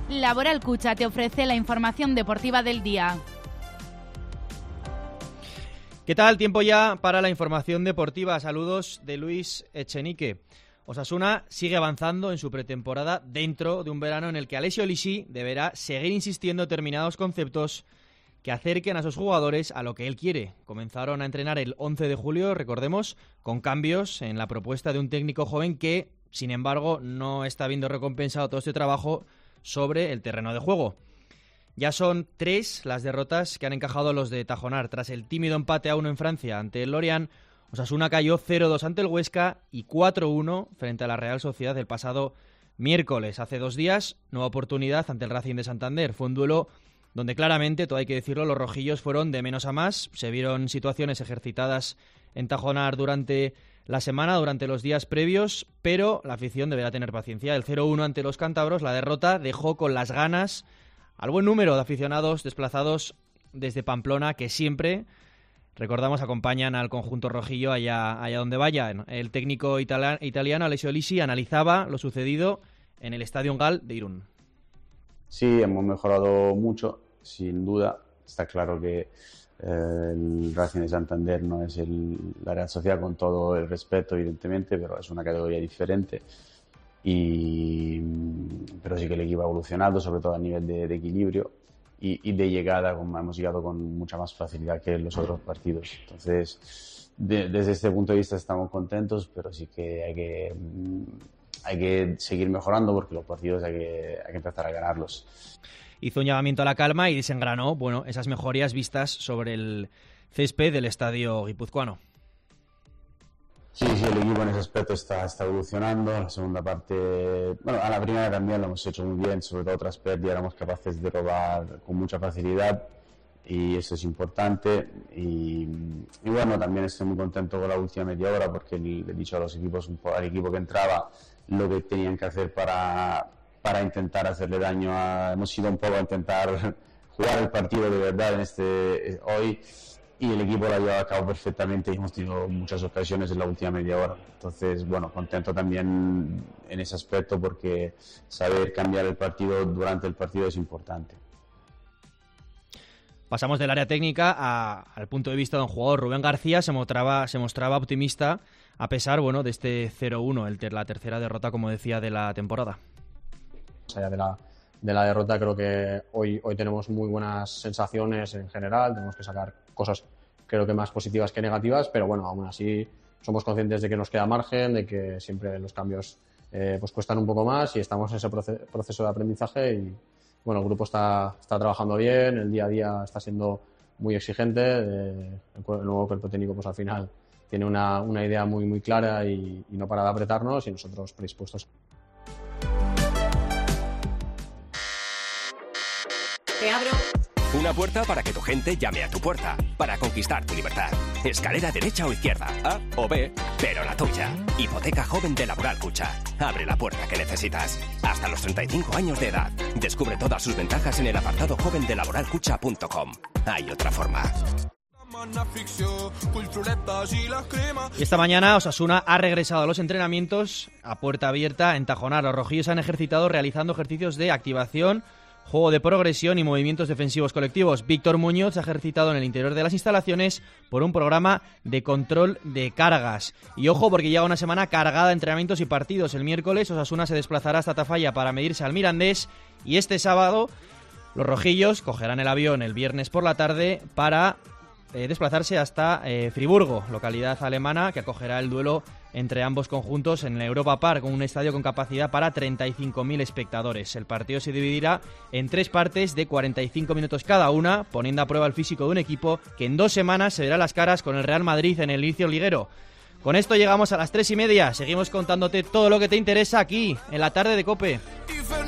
Laboral Cucha te ofrece la información deportiva del día. ¿Qué tal? Tiempo ya para la información deportiva. Saludos de Luis Echenique. Osasuna sigue avanzando en su pretemporada dentro de un verano en el que Alessio Lisi deberá seguir insistiendo en determinados conceptos que acerquen a sus jugadores a lo que él quiere. Comenzaron a entrenar el 11 de julio, recordemos, con cambios en la propuesta de un técnico joven que, sin embargo, no está viendo recompensado todo este trabajo sobre el terreno de juego. Ya son 3 las derrotas que han encajado los de Tajonar. Tras el tímido empate a 1 en Francia ante el Lorient, Osasuna cayó 0-2 ante el Huesca y 4-1 frente a la Real Sociedad el pasado miércoles. Hace 2 días, nueva oportunidad ante el Racing de Santander. Fue un duelo donde claramente, todo hay que decirlo, los rojillos fueron de menos a más. Se vieron situaciones ejercitadas en Tajonar durante la semana, durante los días previos, pero la afición deberá tener paciencia. El 0-1 ante los cántabros, la derrota dejó con las ganas al buen número de aficionados desplazados desde Pamplona, que siempre, recordamos, acompañan al conjunto rojillo allá donde vayan. El técnico italiano Alessio Lisi analizaba lo sucedido en el Estadio Gal de Irún. Sí, hemos mejorado mucho, sin duda. Está claro que el Racing de Santander no es la Real Sociedad, con todo el respeto, evidentemente, pero es una categoría diferente. Pero sí que el equipo ha evolucionado, sobre todo a nivel de equilibrio y de llegada. Hemos llegado con mucha más facilidad que en los otros partidos. Entonces, desde este punto de vista estamos contentos, pero sí que hay que seguir mejorando, porque los partidos hay que empezar a ganarlos. Hizo un llamamiento a la calma y desengranó, esas mejorías vistas sobre el césped del estadio guipuzcoano. Sí, el equipo en ese aspecto está evolucionando. La segunda parte, a la primera también lo hemos hecho muy bien, sobre todo tras pérdida éramos capaces de robar con mucha facilidad y eso es importante. Y también estoy muy contento con la última media hora, porque le he dicho a los equipos, al equipo que entraba, lo que tenían que hacer para intentar hacerle daño. Hemos ido un poco a intentar jugar el partido de verdad hoy, y el equipo lo ha llevado a cabo perfectamente y hemos tenido muchas ocasiones en la última media hora. Entonces, contento también en ese aspecto, porque saber cambiar el partido durante el partido es importante. Pasamos del área técnica al punto de vista de un jugador. Rubén García se mostraba optimista a pesar de este 0-1, la tercera derrota, como decía, de la temporada. Más allá de la derrota, creo que hoy tenemos muy buenas sensaciones en general. Tenemos que sacar cosas, creo que más positivas que negativas, pero aún así somos conscientes de que nos queda margen, de que siempre los cambios cuestan un poco más y estamos en ese proceso de aprendizaje. Y el grupo está trabajando bien, el día a día está siendo muy exigente. El nuevo cuerpo técnico al final tiene una idea muy, muy clara y no para de apretarnos, y nosotros predispuestos. Te abro. Una puerta para que tu gente llame a tu puerta, para conquistar tu libertad. Escalera derecha o izquierda, A o B, pero la tuya. Hipoteca joven de Laboral Cucha. Abre la puerta que necesitas. Hasta los 35 años de edad. Descubre todas sus ventajas en el apartado joven de laboralcucha.com. Hay otra forma. Y esta mañana Osasuna ha regresado a los entrenamientos a puerta abierta en Tajonar. Los rojillos han ejercitado realizando ejercicios de activación, juego de progresión y movimientos defensivos colectivos. Víctor Muñoz se ha ejercitado en el interior de las instalaciones por un programa de control de cargas. Y ojo, porque llega una semana cargada de entrenamientos y partidos. El miércoles Osasuna se desplazará hasta Tafalla para medirse al Mirandés, y este sábado los rojillos cogerán el avión el viernes por la tarde para desplazarse hasta Friburgo, localidad alemana que acogerá el duelo entre ambos conjuntos en el Europa Park, un estadio con capacidad para 35.000 espectadores. El partido se dividirá en 3 partes de 45 minutos cada una, poniendo a prueba el físico de un equipo que en 2 semanas se verá las caras con el Real Madrid en el inicio liguero. Con esto llegamos a las 3:30. Seguimos contándote todo lo que te interesa aquí, en la tarde de COPE.